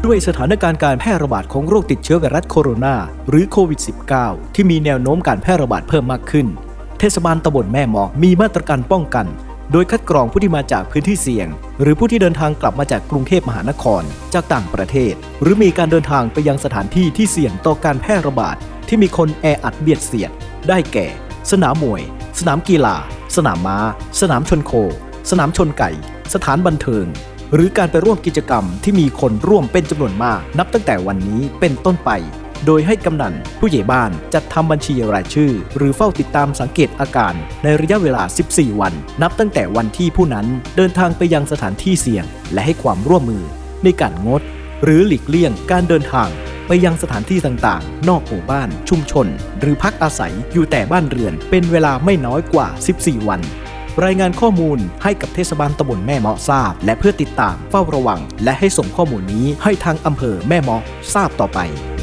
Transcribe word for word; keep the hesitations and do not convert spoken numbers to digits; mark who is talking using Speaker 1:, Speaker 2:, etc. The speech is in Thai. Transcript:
Speaker 1: ด้วยสถานการณ์การแพร่ระบาดของโรคติดเชื้อไวรัสโคโรนาหรือโควิด สิบเก้า ที่มีแนวโน้มการแพร่ระบาดเพิ่มมากขึ้นเทศบาลตำบลแม่เมาะมีมาตรการป้องกันโดยคัดกรองผู้ที่มาจากพื้นที่เสี่ยงหรือผู้ที่เดินทางกลับมาจากกรุงเทพมหานครจากต่างประเทศหรือมีการเดินทางไปยังสถานที่ที่เสี่ยงต่อการแพร่ระบาดที่มีคนแออัดเบียดเสียดได้แก่สนามมวยสนามกีฬาสนามม้าสนามชนโคสนามชนไก่สถานบันเทิงหรือการไปร่วมกิจกรรมที่มีคนร่วมเป็นจำนวนมากนับตั้งแต่วันนี้เป็นต้นไปโดยให้กำนันผู้ใหญ่บ้านจัดทำบัญชีรายชื่อหรือเฝ้าติดตามสังเกตอาการในระยะเวลาสิบสี่วันนับตั้งแต่วันที่ผู้นั้นเดินทางไปยังสถานที่เสี่ยงและให้ความร่วมมือในการงดหรือหลีกเลี่ยงการเดินทางไปยังสถานที่ต่างๆนอกหมู่บ้านชุมชนหรือพักอาศัยอยู่แต่บ้านเรือนเป็นเวลาไม่น้อยกว่าสิบสี่วันรายงานข้อมูลให้กับเทศบาลตำบลแม่เมาะทราบและเพื่อติดตามเฝ้าระวังและให้ส่งข้อมูลนี้ให้ทางอำเภอแม่เมาะทราบต่อไป